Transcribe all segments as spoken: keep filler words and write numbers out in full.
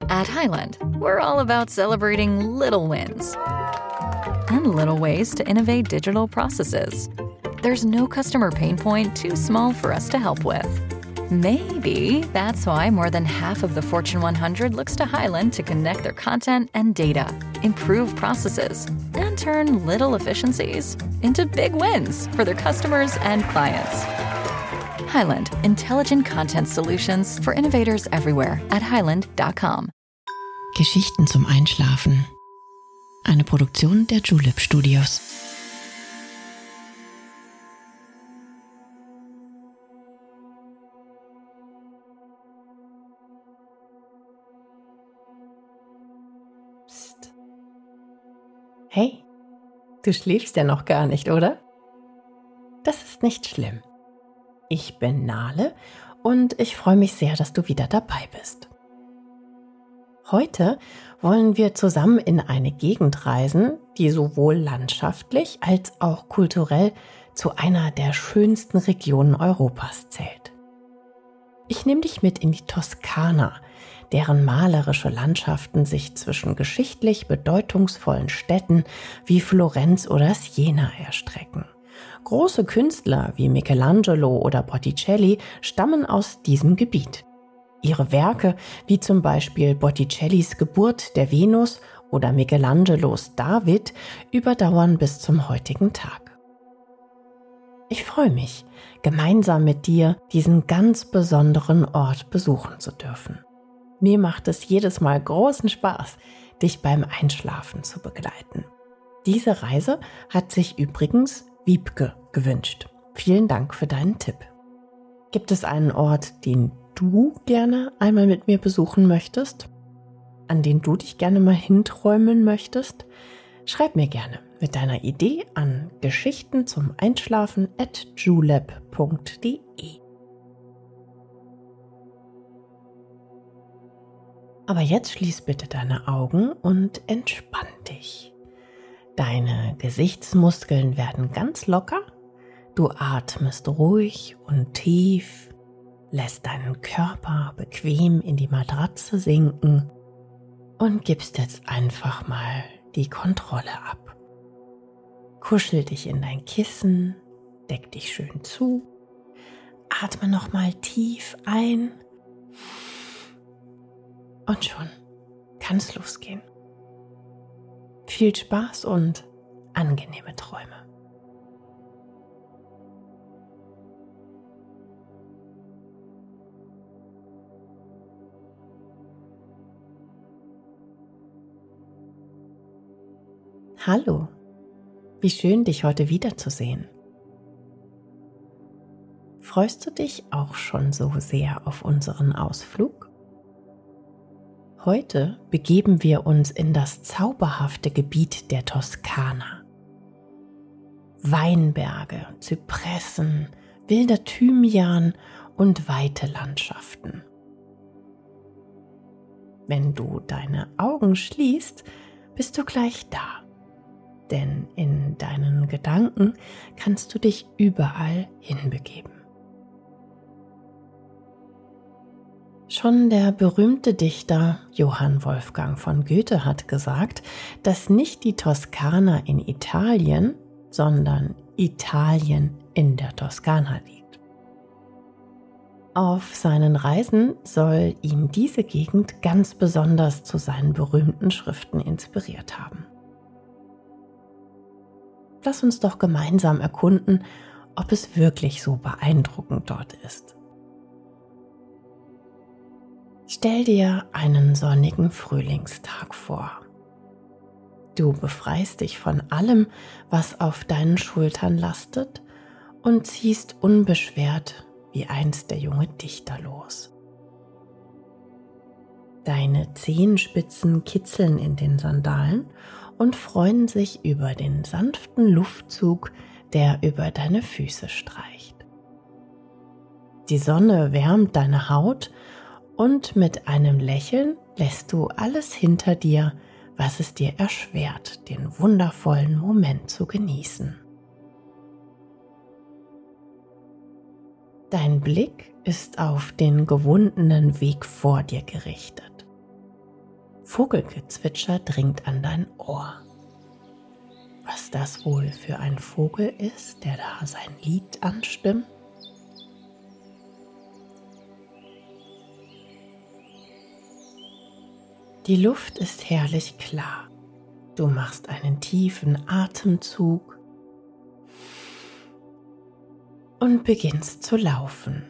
At Highland, we're all about celebrating little wins and little ways to innovate digital processes. There's no customer pain point too small for us to help with. Maybe that's why more than half of the Fortune one hundred looks to Highland to connect their content and data, improve processes, and turn little efficiencies into big wins for their customers and clients. Highland, intelligent content solutions for innovators everywhere at highland dot com. Geschichten zum Einschlafen. Eine Produktion der Julep Studios. Psst. Hey, du schläfst ja noch gar nicht, oder? Das ist nicht schlimm. Ich bin Nale und ich freue mich sehr, dass du wieder dabei bist. Heute wollen wir zusammen in eine Gegend reisen, die sowohl landschaftlich als auch kulturell zu einer der schönsten Regionen Europas zählt. Ich nehme dich mit in die Toskana, deren malerische Landschaften sich zwischen geschichtlich bedeutungsvollen Städten wie Florenz oder Siena erstrecken. Große Künstler wie Michelangelo oder Botticelli stammen aus diesem Gebiet. Ihre Werke, wie zum Beispiel Botticellis Geburt der Venus oder Michelangelos David, überdauern bis zum heutigen Tag. Ich freue mich, gemeinsam mit dir diesen ganz besonderen Ort besuchen zu dürfen. Mir macht es jedes Mal großen Spaß, dich beim Einschlafen zu begleiten. Diese Reise hat sich übrigens Wiebke gewünscht. Vielen Dank für deinen Tipp. Gibt es einen Ort, den du gerne einmal mit mir besuchen möchtest? An den du dich gerne mal hinträumen möchtest? Schreib mir gerne mit deiner Idee an geschichten zum Einschlafen at julep punkt de. Aber jetzt schließ bitte deine Augen und entspann dich. Deine Gesichtsmuskeln werden ganz locker. Du atmest ruhig und tief, lässt deinen Körper bequem in die Matratze sinken und gibst jetzt einfach mal die Kontrolle ab. Kuschel dich in dein Kissen, deck dich schön zu, atme nochmal tief ein und schon kann es losgehen. Viel Spaß und angenehme Träume. Hallo, wie schön, dich heute wiederzusehen. Freust du dich auch schon so sehr auf unseren Ausflug? Heute begeben wir uns in das zauberhafte Gebiet der Toskana. Weinberge, Zypressen, wilder Thymian und weite Landschaften. Wenn du deine Augen schließt, bist du gleich da. Denn in deinen Gedanken kannst du dich überall hinbegeben. Schon der berühmte Dichter Johann Wolfgang von Goethe hat gesagt, dass nicht die Toskana in Italien, sondern Italien in der Toskana liegt. Auf seinen Reisen soll ihn diese Gegend ganz besonders zu seinen berühmten Schriften inspiriert haben. Lass uns doch gemeinsam erkunden, ob es wirklich so beeindruckend dort ist. Stell dir einen sonnigen Frühlingstag vor. Du befreist dich von allem, was auf deinen Schultern lastet und ziehst unbeschwert wie einst der junge Dichter los. Deine Zehenspitzen kitzeln in den Sandalen und freuen sich über den sanften Luftzug, der über deine Füße streicht. Die Sonne wärmt deine Haut und mit einem Lächeln lässt du alles hinter dir, was es dir erschwert, den wundervollen Moment zu genießen. Dein Blick ist auf den gewundenen Weg vor dir gerichtet. Vogelgezwitscher dringt an dein Ohr. Was das wohl für ein Vogel ist, der da sein Lied anstimmt? Die Luft ist herrlich klar. Du machst einen tiefen Atemzug und beginnst zu laufen.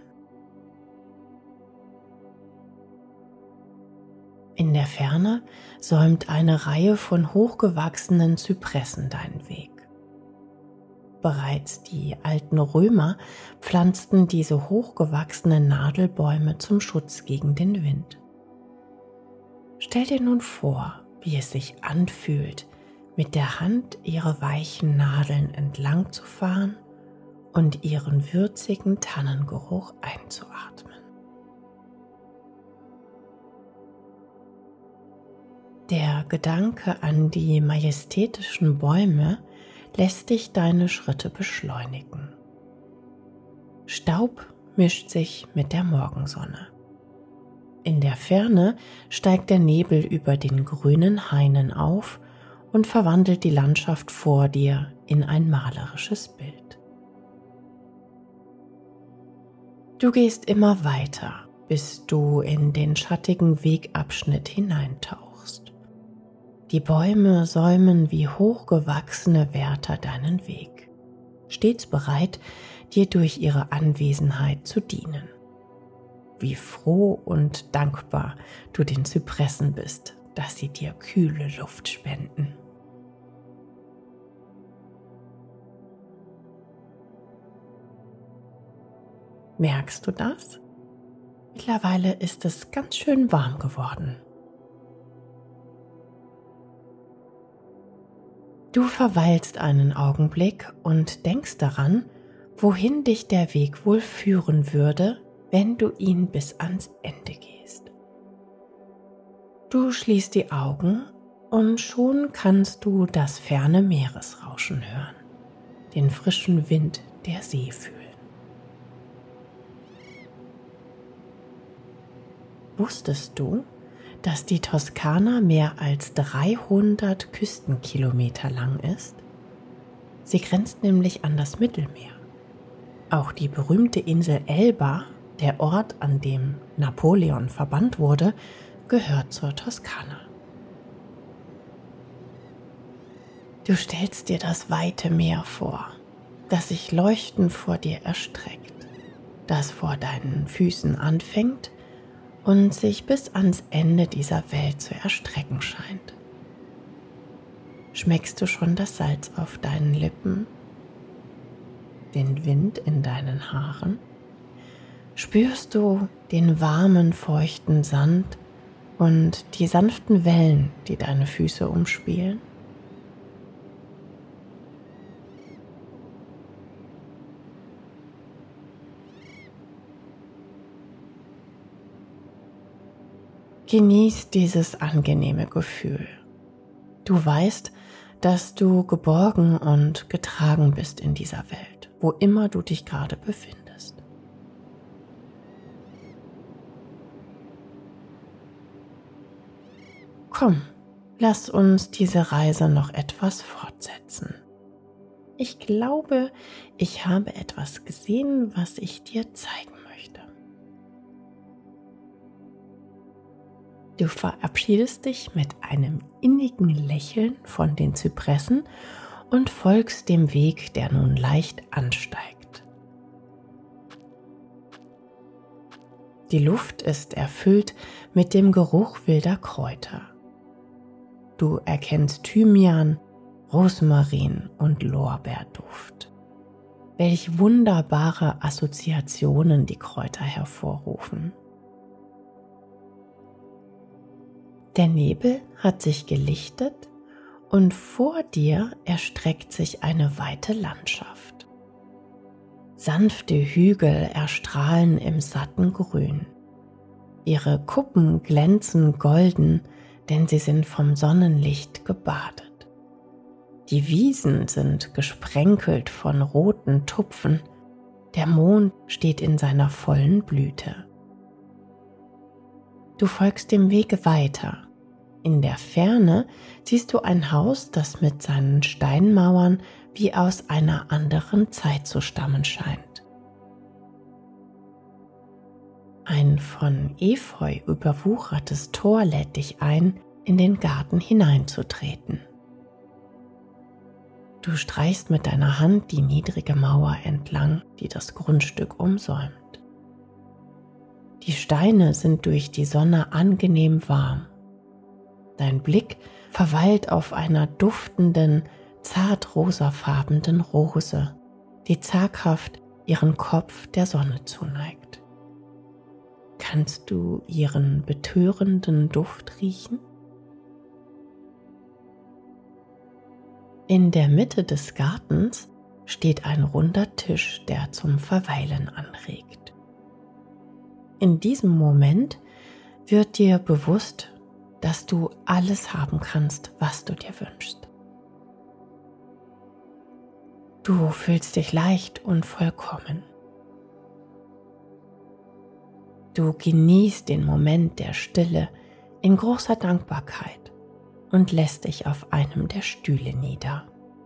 In der Ferne säumt eine Reihe von hochgewachsenen Zypressen deinen Weg. Bereits die alten Römer pflanzten diese hochgewachsenen Nadelbäume zum Schutz gegen den Wind. Stell dir nun vor, wie es sich anfühlt, mit der Hand ihre weichen Nadeln entlang zu fahren und ihren würzigen Tannengeruch einzuatmen. Der Gedanke an die majestätischen Bäume lässt dich deine Schritte beschleunigen. Staub mischt sich mit der Morgensonne. In der Ferne steigt der Nebel über den grünen Hainen auf und verwandelt die Landschaft vor dir in ein malerisches Bild. Du gehst immer weiter, bis du in den schattigen Wegabschnitt hineintauchst. Die Bäume säumen wie hochgewachsene Wärter deinen Weg, stets bereit, dir durch ihre Anwesenheit zu dienen. Wie froh und dankbar du den Zypressen bist, dass sie dir kühle Luft spenden. Merkst du das? Mittlerweile ist es ganz schön warm geworden. Du verweilst einen Augenblick und denkst daran, wohin dich der Weg wohl führen würde, wenn du ihn bis ans Ende gehst. Du schließt die Augen und schon kannst du das ferne Meeresrauschen hören, den frischen Wind der See fühlen. Wusstest du, dass die Toskana mehr als dreihundert Küstenkilometer lang ist? Sie grenzt nämlich an das Mittelmeer. Auch die berühmte Insel Elba, der Ort, an dem Napoleon verbannt wurde, gehört zur Toskana. Du stellst dir das weite Meer vor, das sich leuchtend vor dir erstreckt, das vor deinen Füßen anfängt und sich bis ans Ende dieser Welt zu erstrecken scheint. Schmeckst du schon das Salz auf deinen Lippen, den Wind in deinen Haaren? Spürst du den warmen, feuchten Sand und die sanften Wellen, die deine Füße umspielen? Genieß dieses angenehme Gefühl. Du weißt, dass du geborgen und getragen bist in dieser Welt, wo immer du dich gerade befindest. Komm, lass uns diese Reise noch etwas fortsetzen. Ich glaube, ich habe etwas gesehen, was ich dir zeigen möchte. Du verabschiedest dich mit einem innigen Lächeln von den Zypressen und folgst dem Weg, der nun leicht ansteigt. Die Luft ist erfüllt mit dem Geruch wilder Kräuter. Du erkennst Thymian, Rosmarin und Lorbeerduft. Welch wunderbare Assoziationen die Kräuter hervorrufen. Der Nebel hat sich gelichtet und vor dir erstreckt sich eine weite Landschaft. Sanfte Hügel erstrahlen im satten Grün. Ihre Kuppen glänzen golden, denn sie sind vom Sonnenlicht gebadet. Die Wiesen sind gesprenkelt von roten Tupfen. Der Mond steht in seiner vollen Blüte. Du folgst dem Weg weiter In der Ferne siehst du ein Haus, das mit seinen Steinmauern wie aus einer anderen Zeit zu stammen scheint. Ein von Efeu überwuchertes Tor lädt dich ein, in den Garten hineinzutreten. Du streichst mit deiner Hand die niedrige Mauer entlang, die das Grundstück umsäumt. Die Steine sind durch die Sonne angenehm warm. Dein Blick verweilt auf einer duftenden, zart rosafarbenen Rose, die zaghaft ihren Kopf der Sonne zuneigt. Kannst du ihren betörenden Duft riechen? In der Mitte des Gartens steht ein runder Tisch, der zum Verweilen anregt. In diesem Moment wird dir bewusst, dass du alles haben kannst, was du dir wünschst. Du fühlst dich leicht und vollkommen. Du genießt den Moment der Stille in großer Dankbarkeit und lässt dich auf einem der Stühle nieder.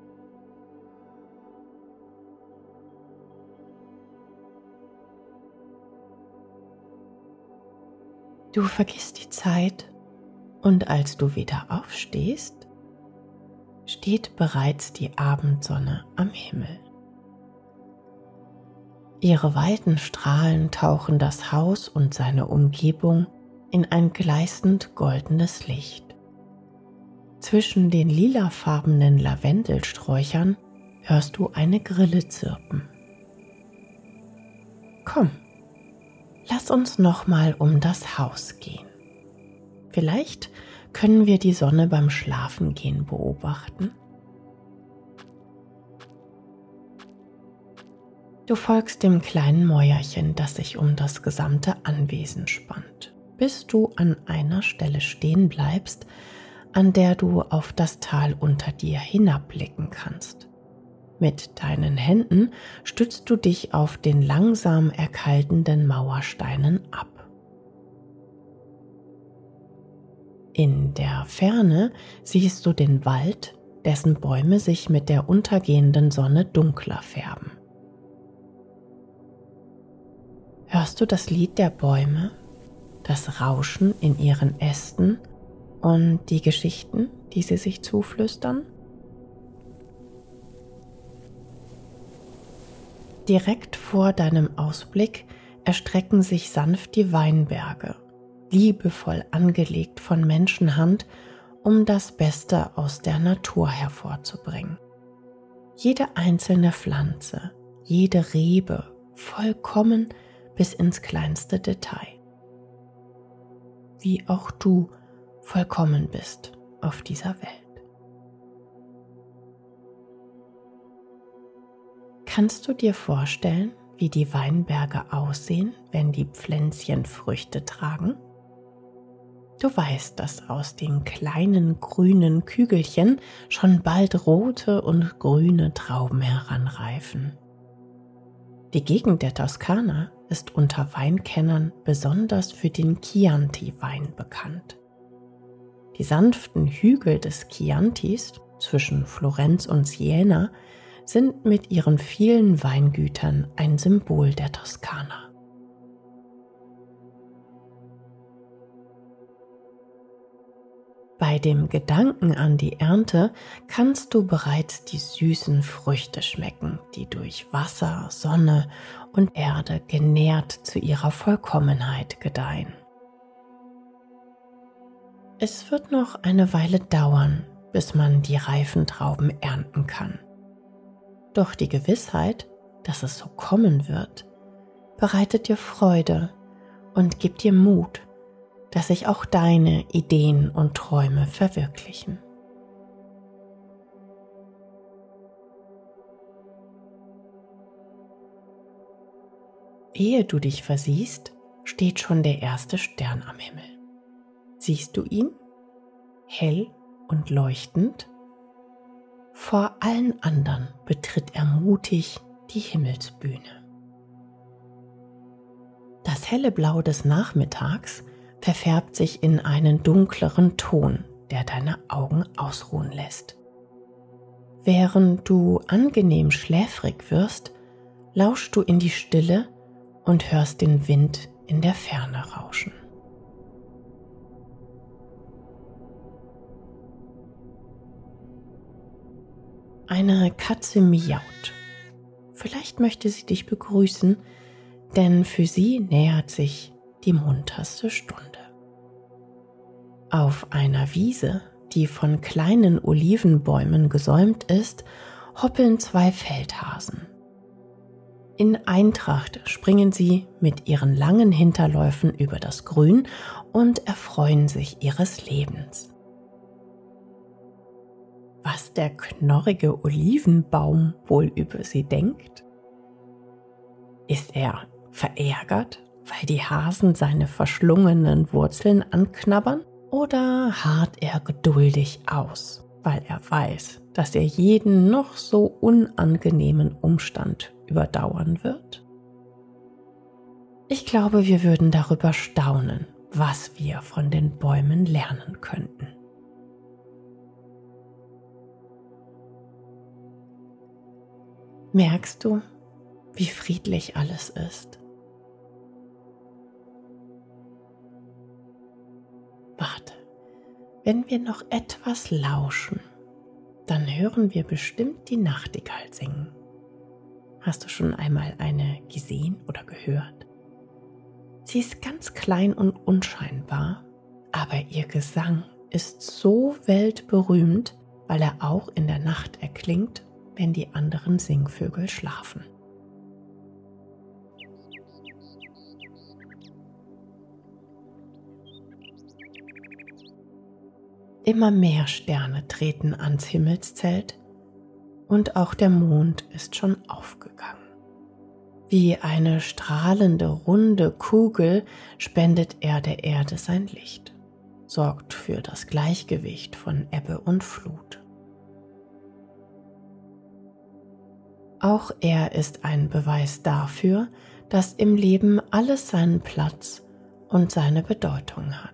Du vergisst die Zeit und als du wieder aufstehst, steht bereits die Abendsonne am Himmel. Ihre weiten Strahlen tauchen das Haus und seine Umgebung in ein gleißend goldenes Licht. Zwischen den lilafarbenen Lavendelsträuchern hörst du eine Grille zirpen. Komm, lass uns nochmal um das Haus gehen. Vielleicht können wir die Sonne beim Schlafengehen beobachten. Du folgst dem kleinen Mäuerchen, das sich um das gesamte Anwesen spannt, bis du an einer Stelle stehen bleibst, an der du auf das Tal unter dir hinabblicken kannst. Mit deinen Händen stützt du dich auf den langsam erkaltenden Mauersteinen ab. In der Ferne siehst du den Wald, dessen Bäume sich mit der untergehenden Sonne dunkler färben. Hörst du das Lied der Bäume, das Rauschen in ihren Ästen und die Geschichten, die sie sich zuflüstern? Direkt vor deinem Ausblick erstrecken sich sanft die Weinberge, liebevoll angelegt von Menschenhand, um das Beste aus der Natur hervorzubringen. Jede einzelne Pflanze, jede Rebe, vollkommen bis ins kleinste Detail. Wie auch du vollkommen bist auf dieser Welt. Kannst du dir vorstellen, wie die Weinberge aussehen, wenn die Pflänzchen Früchte tragen? Du weißt, dass aus den kleinen grünen Kügelchen schon bald rote und grüne Trauben heranreifen. Die Gegend der Toskana ist unter Weinkennern besonders für den Chianti-Wein bekannt. Die sanften Hügel des Chiantis zwischen Florenz und Siena sind mit ihren vielen Weingütern ein Symbol der Toskana. Bei dem Gedanken an die Ernte kannst du bereits die süßen Früchte schmecken, die durch Wasser, Sonne und Erde genährt zu ihrer Vollkommenheit gedeihen. Es wird noch eine Weile dauern, bis man die reifen Trauben ernten kann. Doch die Gewissheit, dass es so kommen wird, bereitet dir Freude und gibt dir Mut, dass sich auch deine Ideen und Träume verwirklichen. Ehe du dich versiehst, steht schon der erste Stern am Himmel. Siehst du ihn? Hell und leuchtend? Vor allen anderen betritt er mutig die Himmelsbühne. Das helle Blau des Nachmittags verfärbt sich in einen dunkleren Ton, der deine Augen ausruhen lässt. Während du angenehm schläfrig wirst, lauschst du in die Stille und hörst den Wind in der Ferne rauschen. Eine Katze miaut. Vielleicht möchte sie dich begrüßen, denn für sie nähert sich die munterste Stunde. Auf einer Wiese, die von kleinen Olivenbäumen gesäumt ist, hoppeln zwei Feldhasen. In Eintracht springen sie mit ihren langen Hinterläufen über das Grün und erfreuen sich ihres Lebens. Was der knorrige Olivenbaum wohl über sie denkt? Ist er verärgert, weil die Hasen seine verschlungenen Wurzeln anknabbern? Oder harrt er geduldig aus, weil er weiß, dass er jeden noch so unangenehmen Umstand überdauern wird? Ich glaube, wir würden darüber staunen, was wir von den Bäumen lernen könnten. Merkst du, wie friedlich alles ist? Warte, wenn wir noch etwas lauschen, dann hören wir bestimmt die Nachtigall singen. Hast du schon einmal eine gesehen oder gehört? Sie ist ganz klein und unscheinbar, aber ihr Gesang ist so weltberühmt, weil er auch in der Nacht erklingt, wenn die anderen Singvögel schlafen. Immer mehr Sterne treten ans Himmelszelt und auch der Mond ist schon aufgegangen. Wie eine strahlende, runde Kugel spendet er der Erde sein Licht, sorgt für das Gleichgewicht von Ebbe und Flut. Auch er ist ein Beweis dafür, dass im Leben alles seinen Platz und seine Bedeutung hat.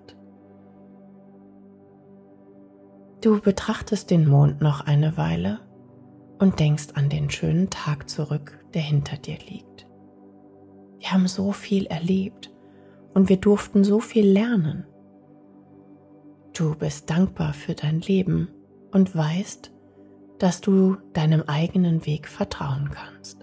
Du betrachtest den Mond noch eine Weile und denkst an den schönen Tag zurück, der hinter dir liegt. Wir haben so viel erlebt und wir durften so viel lernen. Du bist dankbar für dein Leben und weißt, dass du deinem eigenen Weg vertrauen kannst.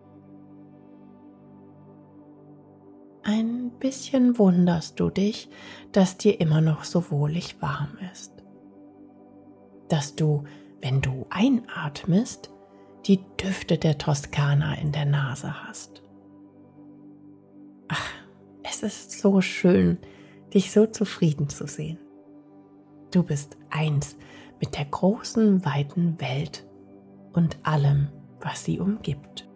Ein bisschen wunderst du dich, dass dir immer noch so wohlig warm ist. Dass du, wenn du einatmest, die Düfte der Toskana in der Nase hast. Ach, es ist so schön, dich so zufrieden zu sehen. Du bist eins mit der großen, weiten Welt und allem, was sie umgibt.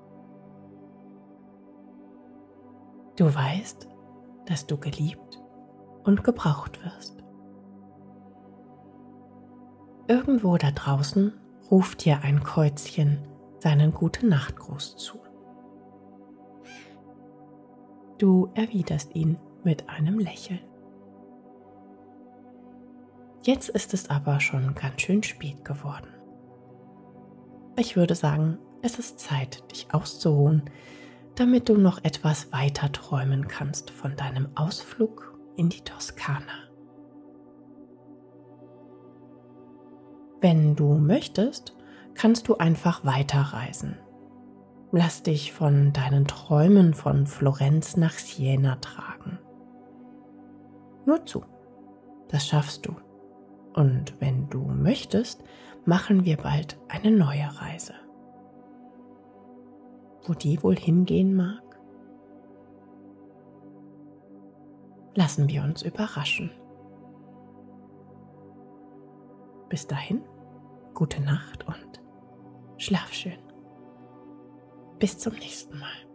Du weißt, dass du geliebt und gebraucht wirst. Irgendwo da draußen ruft dir ein Käuzchen seinen Gute-Nacht-Gruß zu. Du erwiderst ihn mit einem Lächeln. Jetzt ist es aber schon ganz schön spät geworden. Ich würde sagen, es ist Zeit, dich auszuruhen, damit du noch etwas weiter träumen kannst von deinem Ausflug in die Toskana. Wenn du möchtest, kannst du einfach weiterreisen. Lass dich von deinen Träumen von Florenz nach Siena tragen. Nur zu, das schaffst du. Und wenn du möchtest, machen wir bald eine neue Reise. Wo die wohl hingehen mag? Lassen wir uns überraschen. Bis dahin, gute Nacht und schlaf schön. Bis zum nächsten Mal.